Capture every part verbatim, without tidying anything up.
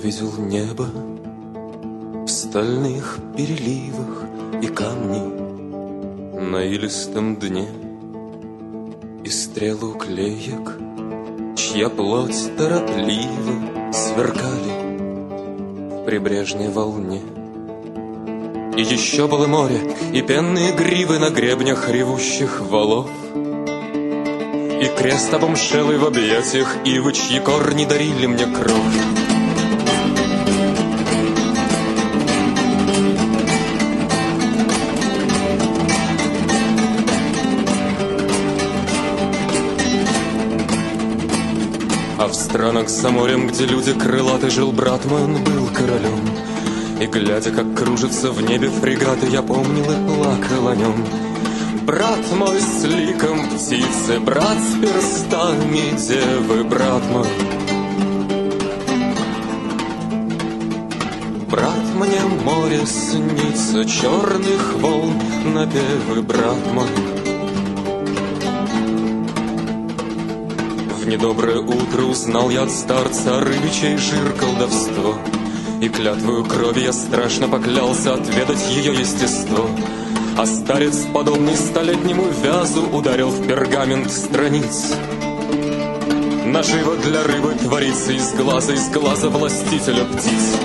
видел небо в стальных переливах и камни на илистом дне, и стрелу клеек, чья плоть торопливо сверкали в прибрежной волне. И еще было море, и пенные гривы на гребнях ревущих валов, и крест обомшелый в объятиях ивы, чьи корни дарили мне кровь. А в странах за морем, где люди крылаты, жил брат мой, он был королем. И глядя, как кружатся в небе фрегаты, я помнил и плакал о нем. Брат мой с ликом птицы, брат с перстами девы, брат мой. Брат, мне море снится, черных волн напевы, брат мой. В недоброе утро узнал я от старца рыбичий жир колдовство, и клятвою крови я страшно поклялся отведать ее естество. А старец, подобный столетнему вязу, ударил в пергамент страниц. Наживо для рыбы творится из глаза, из глаза властителя птиц.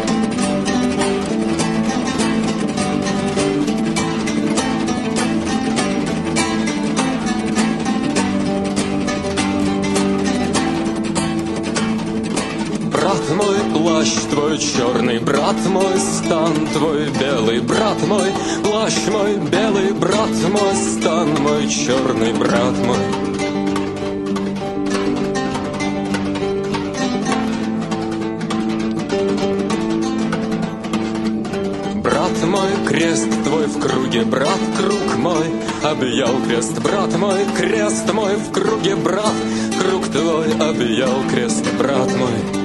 Брат мой, плащ твой черный, брат мой, стан твой белый, брат мой, плащ мой белый, брат мой, стан мой черный, брат мой. Брат мой, крест твой в круге, брат, круг мой объял крест, брат мой, крест мой в круге, брат, круг твой объял крест, брат мой.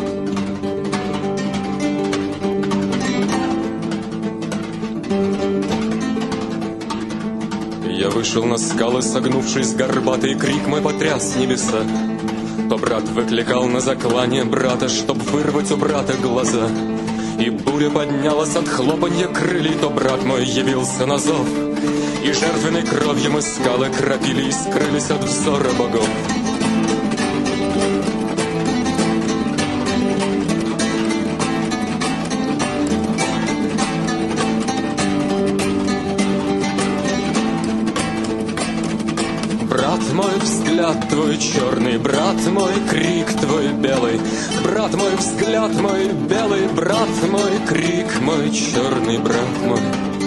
Я вышел на скалы, согнувшись, горбатый крик мой потряс небеса. То брат выкликал на заклание брата, чтоб вырвать у брата глаза. И буря поднялась от хлопанья крыльев, то брат мой явился на зов. И жертвенной кровью мы скалы кропили и скрылись от взора богов. Брат мой, взгляд твой черный, брат мой, крик твой белый, брат мой, взгляд мой белый, брат мой, крик мой черный, брат мой.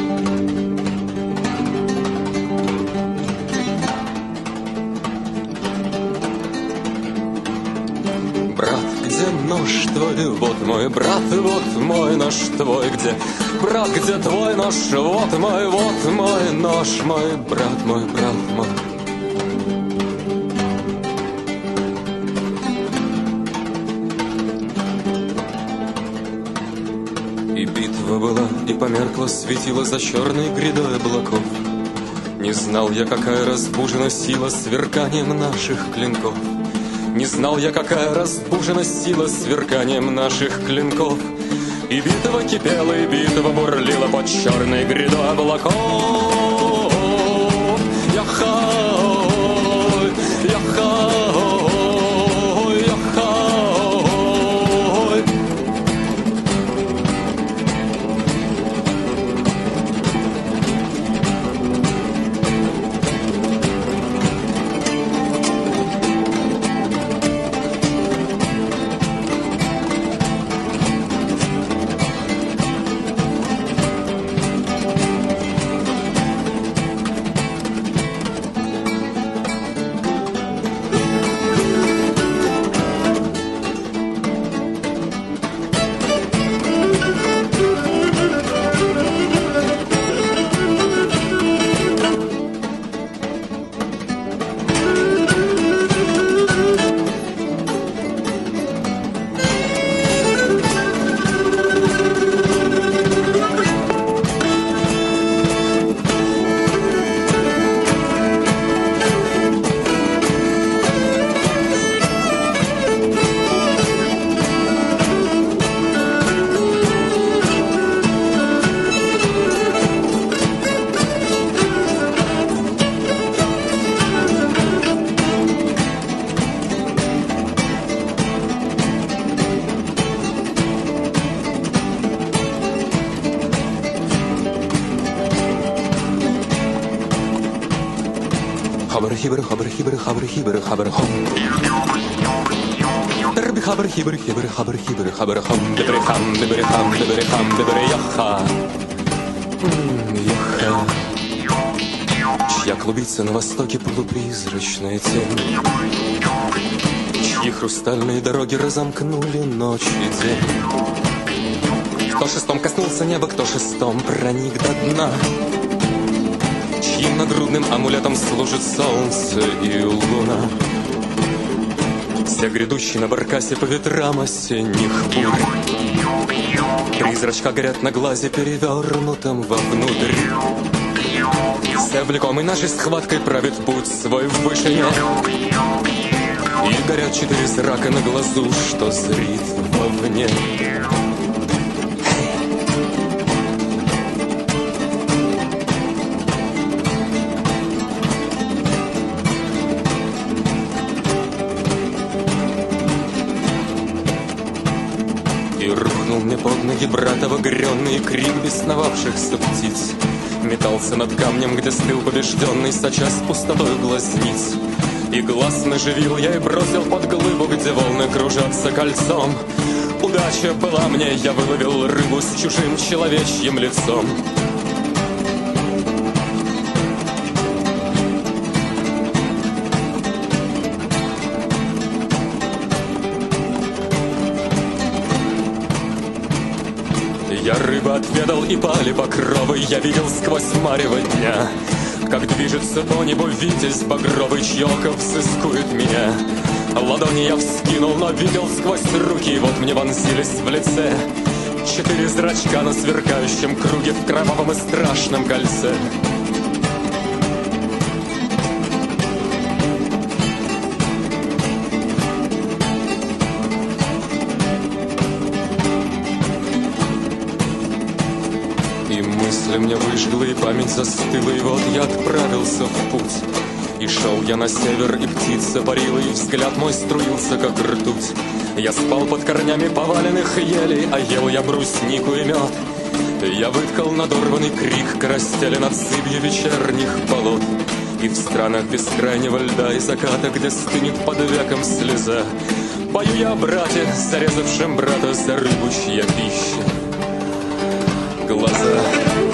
Брат, где нож твой, вот мой брат, вот мой нож твой, где? Брат, где твой нож, вот мой, вот мой нож мой, брат мой, брат мой. И битва была, и померкла, светила за черной грядой облаков. Не знал я, какая разбужена сила сверканием наших клинков. Не знал я, какая разбужена сила сверканием наших клинков. И битва кипела, и битва бурлила под черной грядой облаков. Яхай, яхай. хабр хибр хабр хибр хабр хибр хабр хом. Дерби хабр хибр хибр хабр хибр хабр хом. Дебри хам, дебри хам, дебри хам, дебри яха. Яха. Чья клубится на востоке полупризрачная тень, чьи хрустальные дороги разомкнули ночь и день. Кто шестом коснулся неба, кто шестом проник до дна, чьим нагрудным амулетом служит солнце и луна. Все грядущие на баркасе по ветрам осенних бурь, три зрачка горят на глазе, перевернутом вовнутрь. Все влекомый нашей схваткой правит путь свой в вышине, и горят четыре зрака на глазу, что зрит вовне. И рухнул мне под ноги братова грённый крик бесновавшихся птиц. Метался над камнем, где стыл побежденный, сочась пустотой глазниц. И глаз наживил я и бросил под глыбу, где волны кружатся кольцом. Удача была мне, я выловил рыбу с чужим человечьим лицом. Я рыбы отведал и пали покровы, я видел сквозь марево дня, как движется по небу витязь багровый, чье око взыскует меня. Ладони я вскинул, но видел сквозь руки, вот мне вонзились в лице четыре зрачка на сверкающем круге в кровавом и страшном кольце. И мысли мне выжгла, и память застыла, и вот я отправился в путь. И шел я на север, и птица парила, и взгляд мой струился, как ртуть. Я спал под корнями поваленных елей, а ел я бруснику и мед. Я выткал надорванный крик карастели над сыбью вечерних болот. И в странах бескрайнего льда и заката, где стынет под веком слеза, пою я о брате, зарезавшем брата за рыбу, чья пища глаза.